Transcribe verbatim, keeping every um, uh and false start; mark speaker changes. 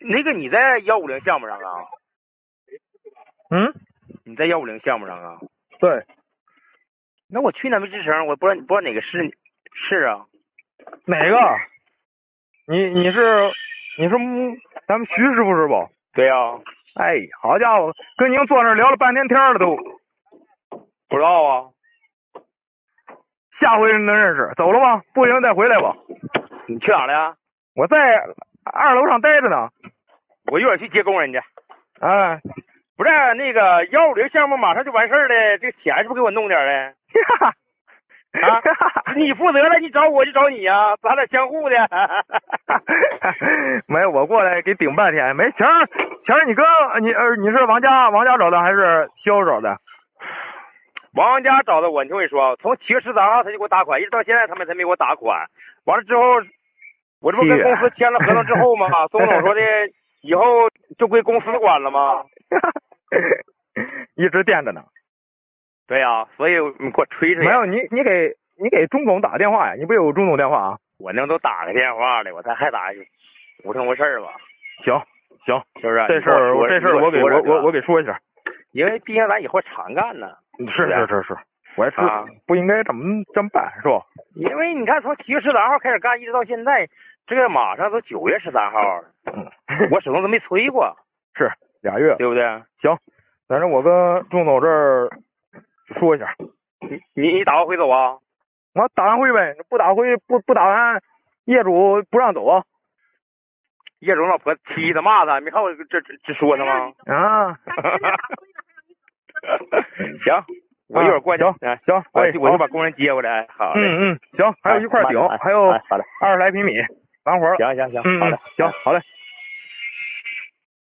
Speaker 1: 那个你在幺五零项目上啊？
Speaker 2: 嗯，
Speaker 1: 你在幺五零项目上啊？
Speaker 2: 对。
Speaker 1: 那我去年没吱声，我不知道不知道哪个是是啊？
Speaker 2: 哪个？你你是你是咱们徐师傅是不？
Speaker 1: 对呀、啊。
Speaker 2: 哎，好家伙，跟您坐那儿聊了半天天了都。
Speaker 1: 不知道啊。
Speaker 2: 下回能认识。走了吗？不行再回来吧。
Speaker 1: 你去哪了呀？
Speaker 2: 我在二楼上待着呢。
Speaker 1: 我一会儿去接工人去。
Speaker 2: 哎，
Speaker 1: 不是那个幺五零项目马上就完事儿了，这个钱是不是给我弄点嘞？啊，你负责了，你找我就找你呀、啊，咱俩相互的。
Speaker 2: 没有，我过来给顶半天，没钱儿，钱儿你哥你呃你是王家王家找的还是肖找的？
Speaker 1: 王家找的我，你听我说，从七月十三号他就给我打款，一直到现在他们才没给我打款。完了之后，我这不跟公司签了合同之后吗？宋总说的以后就归公司管了吗？
Speaker 2: 一直垫着呢。
Speaker 1: 对呀、啊，所以你给我吹吹。
Speaker 2: 没有，你你给你给钟总打电话呀？你不有钟总电话啊？
Speaker 1: 我那都打个电话了，我才还打无成无事吧？
Speaker 2: 行行，
Speaker 1: 是不是？
Speaker 2: 这事儿这事儿我给我我我给说一下，
Speaker 1: 因为毕竟咱以后常干呢。
Speaker 2: 是是是是，我也是、啊、不应该这么这么办，是吧？
Speaker 1: 因为你看，从七月十三号开始干，一直到现在，这个马上都九月十三号了，嗯，我手上都没催过，
Speaker 2: 是俩月，
Speaker 1: 对不对？
Speaker 2: 行，反正我跟钟总这儿说一下，
Speaker 1: 你你你打完回走啊？
Speaker 2: 我打完回呗，不打回不不打完，业主不让走啊。
Speaker 1: 业主老婆踢他骂他，没看我这这这说他吗？
Speaker 2: 啊。
Speaker 1: 行，我一会儿过去。
Speaker 2: 行行，
Speaker 1: 我我就把工人接过来。好。
Speaker 2: 嗯嗯，行，还有一块顶，还有二十来平米，完活了。
Speaker 1: 行行行，
Speaker 2: 嗯、
Speaker 1: 好的，
Speaker 2: 行，好嘞。